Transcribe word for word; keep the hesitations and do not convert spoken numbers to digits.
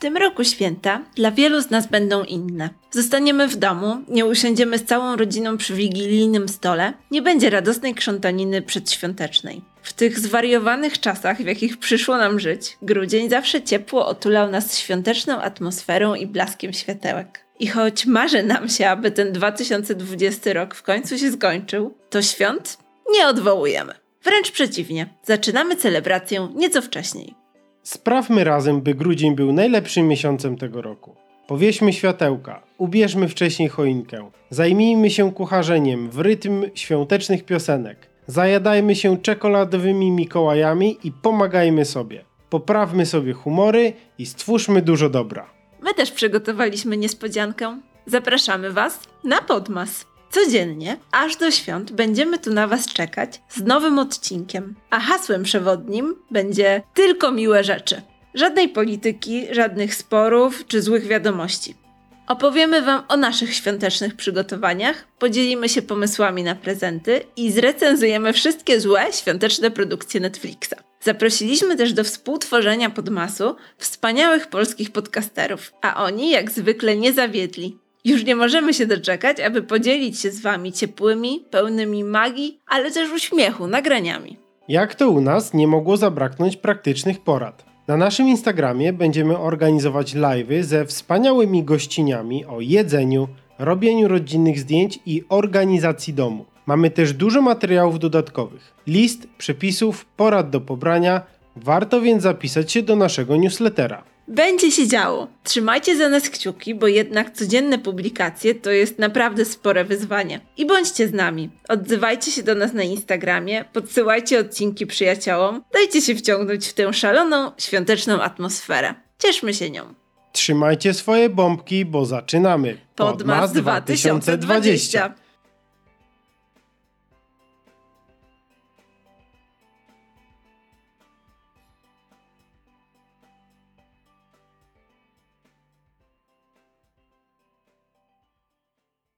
tym roku święta dla wielu z nas będą inne. Zostaniemy w domu, nie usiądziemy z całą rodziną przy wigilijnym stole, nie będzie radosnej krzątaniny przedświątecznej. W tych zwariowanych czasach, w jakich przyszło nam żyć, grudzień zawsze ciepło otulał nas świąteczną atmosferą i blaskiem światełek. I choć marzy nam się, aby ten dwa tysiące dwudziesty rok w końcu się skończył, to świąt nie odwołujemy. Wręcz przeciwnie, zaczynamy celebrację nieco wcześniej. Sprawmy razem, by grudzień był najlepszym miesiącem tego roku. Powieśmy światełka, ubierzmy wcześniej choinkę, zajmijmy się kucharzeniem w rytm świątecznych piosenek, zajadajmy się czekoladowymi Mikołajami i pomagajmy sobie. Poprawmy sobie humory i stwórzmy dużo dobra. My też przygotowaliśmy niespodziankę. Zapraszamy Was na Podmas. Codziennie, aż do świąt, będziemy tu na Was czekać z nowym odcinkiem. A hasłem przewodnim będzie tylko miłe rzeczy. Żadnej polityki, żadnych sporów czy złych wiadomości. Opowiemy Wam o naszych świątecznych przygotowaniach, podzielimy się pomysłami na prezenty i zrecenzujemy wszystkie złe świąteczne produkcje Netflixa. Zaprosiliśmy też do współtworzenia Podmasu wspaniałych polskich podcasterów, a oni jak zwykle nie zawiedli. Już nie możemy się doczekać, aby podzielić się z Wami ciepłymi, pełnymi magii, ale też uśmiechu nagraniami. Jak to u nas nie mogło zabraknąć praktycznych porad. Na naszym Instagramie będziemy organizować live'y ze wspaniałymi gościniami o jedzeniu, robieniu rodzinnych zdjęć i organizacji domu. Mamy też dużo materiałów dodatkowych, list, przepisów, porad do pobrania, warto więc zapisać się do naszego newslettera. Będzie się działo. Trzymajcie za nas kciuki, bo jednak codzienne publikacje to jest naprawdę spore wyzwanie. I bądźcie z nami. Odzywajcie się do nas na Instagramie, podsyłajcie odcinki przyjaciołom, dajcie się wciągnąć w tę szaloną, świąteczną atmosferę. Cieszmy się nią. Trzymajcie swoje bombki, bo zaczynamy. Podmas dwa tysiące dwadzieścia.